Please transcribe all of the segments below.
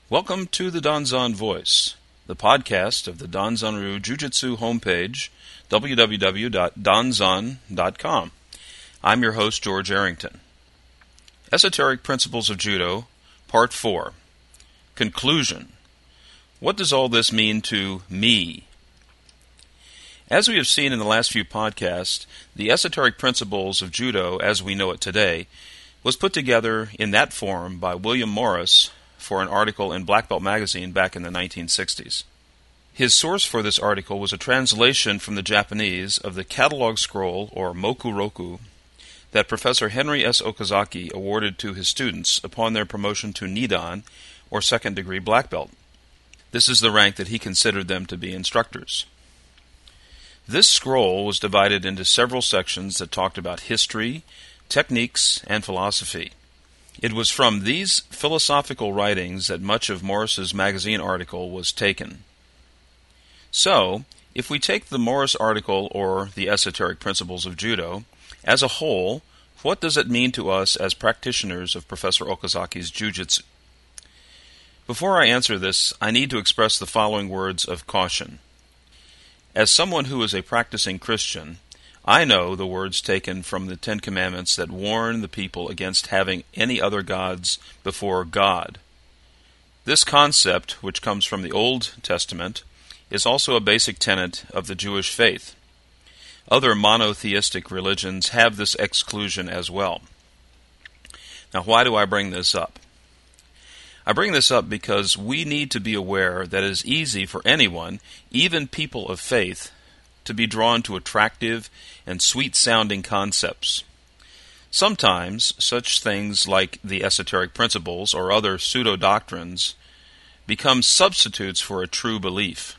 Welcome to the Danzan Voice, the podcast of the Danzanryu Jiu-Jitsu homepage, www.danzan.com. I'm your host, George Arrington. Esoteric Principles of Judo, Part 4. Conclusion. What does all this mean to me? As we have seen in the last few podcasts, the Esoteric Principles of Judo, as we know it today, was put together in that form by William Morris for an article in Black Belt magazine back in the 1960s. His source for this article was a translation from the Japanese of the catalog scroll, or Mokuroku, that Professor Henry S. Okazaki awarded to his students upon their promotion to Nidan, or second-degree black belt. This is the rank that he considered them to be instructors. This scroll was divided into several sections that talked about history, techniques, and philosophy. It was from these philosophical writings that much of Morris's magazine article was taken. So, if we take the Morris article, or the Esoteric Principles of Judo, as a whole, what does it mean to us as practitioners of Professor Okazaki's Jiu-Jitsu? Before I answer this, I need to express the following words of caution. As someone who is a practicing Christian, I know the words taken from the Ten Commandments that warn the people against having any other gods before God. This concept, which comes from the Old Testament, is also a basic tenet of the Jewish faith. Other monotheistic religions have this exclusion as well. Now, why do I bring this up? I bring this up because we need to be aware that it is easy for anyone, even people of faith, to be drawn to attractive and sweet-sounding concepts. Sometimes, such things like the esoteric principles or other pseudo-doctrines become substitutes for a true belief.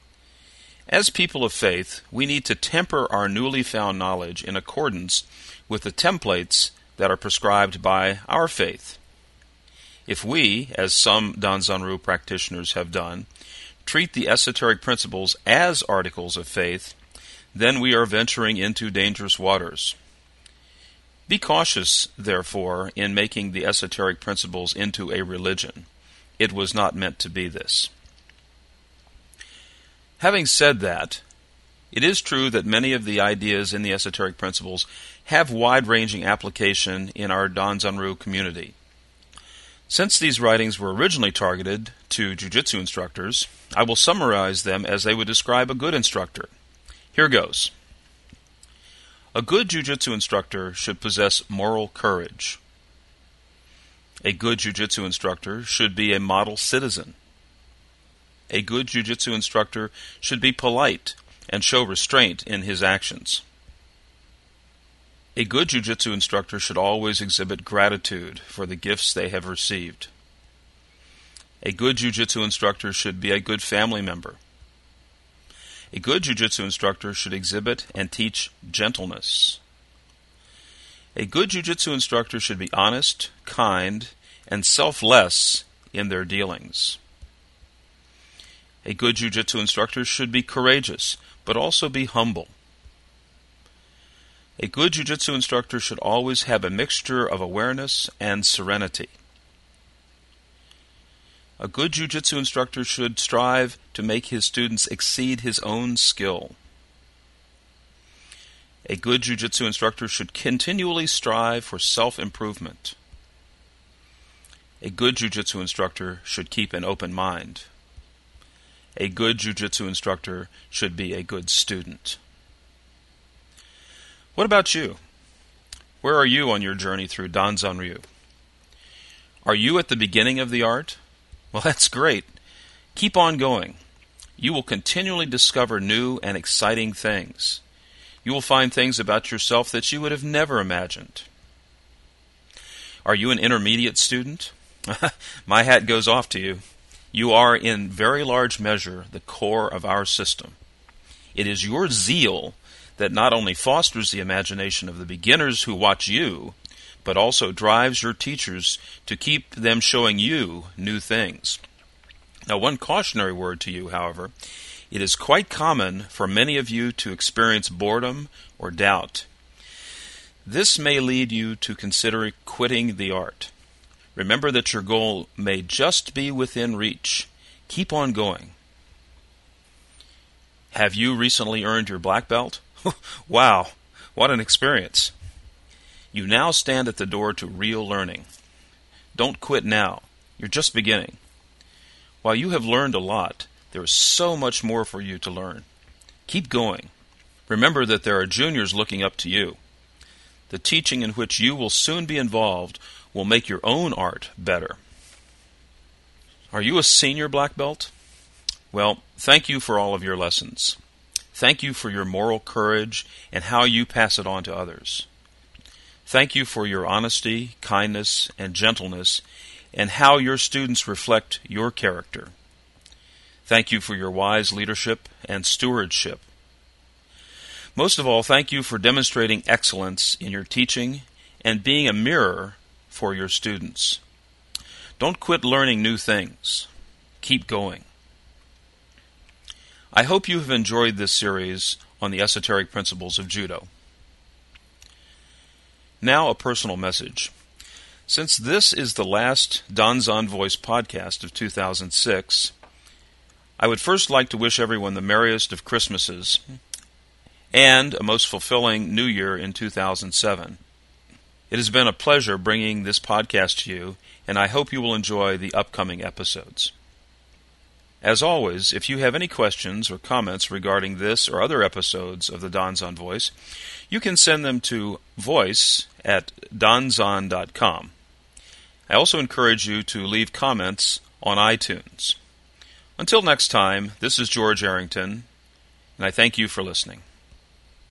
As people of faith, we need to temper our newly found knowledge in accordance with the templates that are prescribed by our faith. If we, as some Danzanryu practitioners have done, treat the esoteric principles as articles of faith, then we are venturing into dangerous waters. Be cautious, therefore, in making the esoteric principles into a religion. It was not meant to be this. Having said that, it is true that many of the ideas in the esoteric principles have wide-ranging application in our Danzanryu community. Since these writings were originally targeted to jiu-jitsu instructors, I will summarize them as they would describe a good instructor. Here goes. A good jiu-jitsu instructor should possess moral courage. A good jiu-jitsu instructor should be a model citizen. A good jiu-jitsu instructor should be polite and show restraint in his actions. A good jiu-jitsu instructor should always exhibit gratitude for the gifts they have received. A good jiu-jitsu instructor should be a good family member. A good jiu-jitsu instructor should exhibit and teach gentleness. A good jiu-jitsu instructor should be honest, kind, and selfless in their dealings. A good jiu-jitsu instructor should be courageous, but also be humble. A good jiu-jitsu instructor should always have a mixture of awareness and serenity. A good jiu-jitsu instructor should strive to make his students exceed his own skill. A good jiu-jitsu instructor should continually strive for self-improvement. A good jiu-jitsu instructor should keep an open mind. A good jiu-jitsu instructor should be a good student. What about you? Where are you on your journey through Danzanryu? Are you at the beginning of the art? Well, that's great. Keep on going. You will continually discover new and exciting things. You will find things about yourself that you would have never imagined. Are you an intermediate student? My hat goes off to you. You are in very large measure the core of our system. It is your zeal that not only fosters the imagination of the beginners who watch you, but also drives your teachers to keep them showing you new things. Now, one cautionary word to you, however, it is quite common for many of you to experience boredom or doubt. This may lead you to consider quitting the art. Remember that your goal may just be within reach. Keep on going. Have you recently earned your black belt? Wow, what an experience. You now stand at the door to real learning. Don't quit now. You're just beginning. While you have learned a lot, there is so much more for you to learn. Keep going. Remember that there are juniors looking up to you. The teaching in which you will soon be involved will make your own art better. Are you a senior black belt? Well, thank you for all of your lessons. Thank you for your moral courage and how you pass it on to others. Thank you for your honesty, kindness, and gentleness, and how your students reflect your character. Thank you for your wise leadership and stewardship. Most of all, thank you for demonstrating excellence in your teaching and being a mirror for your students. Don't quit learning new things. Keep going. I hope you have enjoyed this series on the esoteric principles of Judo. Now a personal message. Since this is the last Danzan Voice podcast of 2006, I would first like to wish everyone the merriest of Christmases and a most fulfilling New Year in 2007. It has been a pleasure bringing this podcast to you, and I hope you will enjoy the upcoming episodes. As always, if you have any questions or comments regarding this or other episodes of the Danzan Voice, you can send them to voice@danzan.com. I also encourage you to leave comments on iTunes. Until next time, this is George Arrington, and I thank you for listening.